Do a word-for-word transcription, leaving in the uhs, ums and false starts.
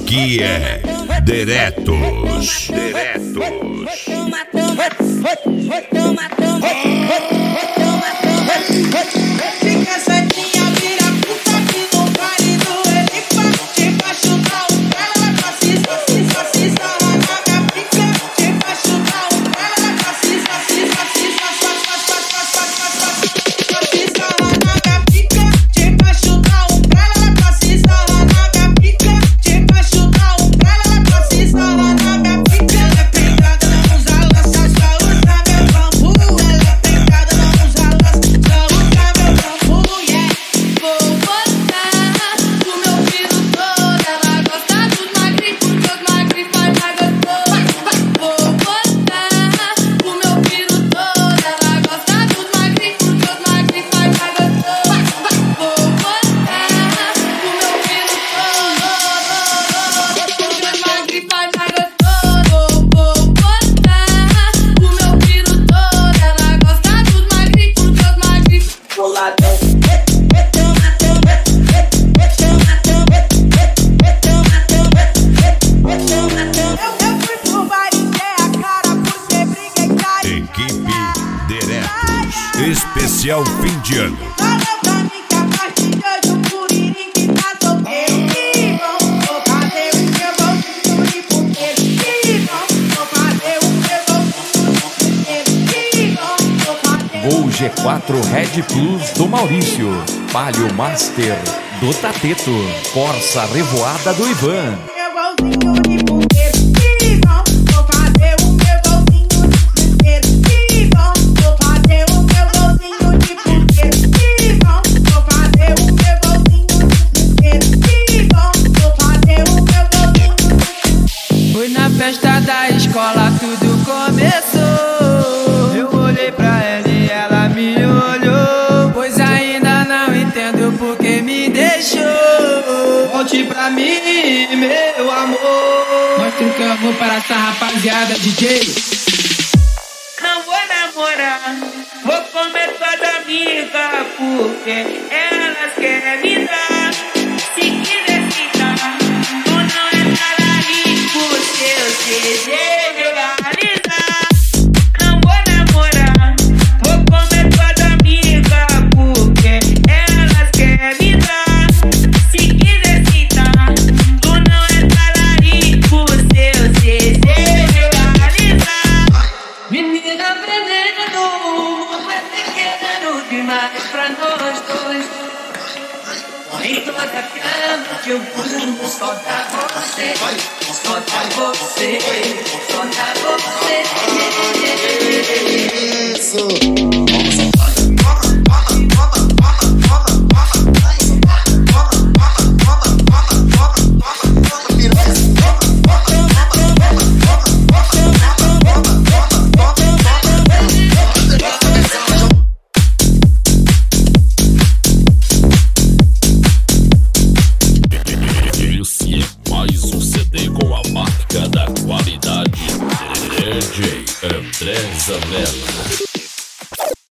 Aqui é Diretos. Diretos. Fica certinha, vira puta que no vale do Elipa. Te vai chutar o pé, ela fascista, fascista, fascista. Ela na pica. Te vai chutar o pé, ela fascista, fascista, fascista. Fascista, ela na pica. Te vai chutar o pé, ela fascista, ela na pica. Te vai chutar o pé, ela fascista, ela na pica. Ela é pegada, não usa lança, só usa meu bambu. Ela é pegada, não usa lança, só usa meu bambu. Yeah. Vou botar o meu filho todo. Ela gosta dos magrinhos, porque os magrinhos faz mais gostoso. Vou botar o meu filho todo. Ela gosta dos magrinhos, porque os magrinhos faz mais gostoso. Vou botar o meu filho todo, porque os magrinhos faz mais gostoso. Vou botar o meu filho todo. Ela gosta dos magrinhos, porque os magrinhos Boladão. Eu fui pro baile, dei a cara por ser briga e carinho. Equipe Diretos. Especial fim de ano. Fala pra mim que a partir de hoje o Curirim que tá solteiro. E vou fazer o meu golzinho de punheiro. E vou fazer o meu golzinho de punheiro. E vou fazer Gol G quatro Red Plus do Maurício, Palio Master do Tateto, Corsa Revoada do Ivan. meu golzinho de punheiro. E vou fazer o meu golzinho de punheiro. E vou fazer o meu golzinho de punheiro. E vou fazer o meu golzinho de punheiro. E vou fazer o meu golzinho de Foi na festa da escola, tudo começou. Eu olhei pra ela e ela me olhou. Pois ainda não entendo por que me deixou. Volte pra mim, meu amor. Mostra o que eu vou para essa rapaziada, D J. Não vou namorar, vou comer toda amiga, porque elas querem me dar. Se quiser ficar, tu não é talarico, seus desejos realizar. Não vou namorar, vou comer toda amiga, porque elas querem me dar. Se quiser ficar, tu não é talarico, seus desejos realizar. Menina veneno, é pequeno demais pra nós dois. Em toda cama que eu vou só dar você, só dar você, só dar você. Esse é mais um C D com a marca da qualidade. D J André Zanella.